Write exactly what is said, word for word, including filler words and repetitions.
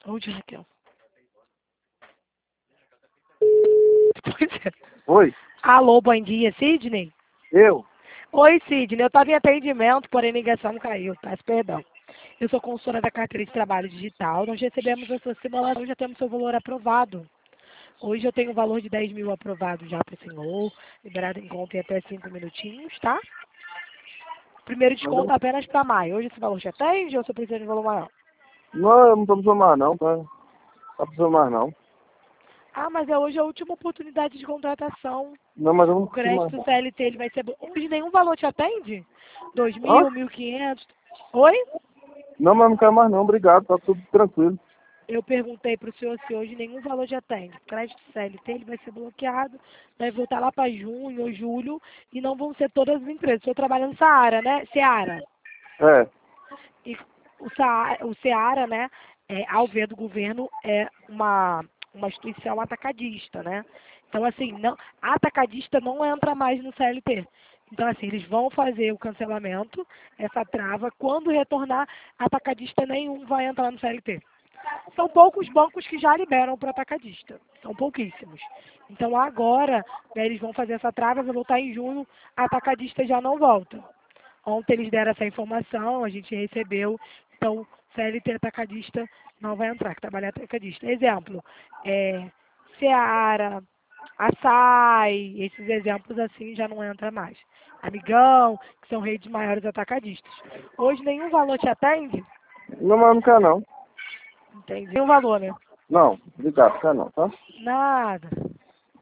Onde, Raquel? Pois é. Oi, Alô, bom dia, Sidney? eu? Oi, Sidney. Eu estava em atendimento, porém a ligação caiu. Peço perdão. Eu sou consultora da carteira de trabalho digital. Nós recebemos a sua simulação e já temos seu valor aprovado. Hoje eu tenho o valor de dez mil aprovado já para o senhor, liberado em conta em até cinco minutinhos, tá? Primeiro Mas eu desconto apenas para maio. Hoje esse valor já atende ou você precisa de valor maior? não, eu não tô precisando mais não, tá? Tá precisando mais não. Ah, mas é hoje a última oportunidade de contratação. Não, mas eu O não preciso mais. crédito C L T ele vai ser... Hoje nenhum valor te atende? Dois Hã? mil, mil e quinhentos. Oi? Não, mas não quero mais não, obrigado, tá tudo tranquilo. Eu perguntei para o senhor se hoje nenhum valor te atende. O crédito C L T ele vai ser bloqueado, vai voltar lá para junho ou julho e não vão ser todas as empresas. Estou trabalhando no Saara, né? Seara. É, E o Saara, o Seara, né, é, ao ver do governo, é uma, uma instituição atacadista, né? Então, assim, não, a atacadista não entra mais no C L T. Então, assim, eles vão fazer o cancelamento, essa trava, quando retornar, atacadista nenhum vai entrar no C L T. São poucos bancos que já liberam para o atacadista. São pouquíssimos. Então, agora, né, eles vão fazer essa trava, vai voltar em junho, a atacadista já não volta. Ontem eles deram essa informação, a gente recebeu, então C L T atacadista não vai entrar, que trabalha atacadista. Exemplo, é, Seara, Açaí, esses exemplos assim já não entra mais. Amigão, que são redes maiores atacadistas. Hoje nenhum valor te atende? não, mas não quero não. Entende? Nenhum valor, né? Não, obrigado, quero não, tá? Nada.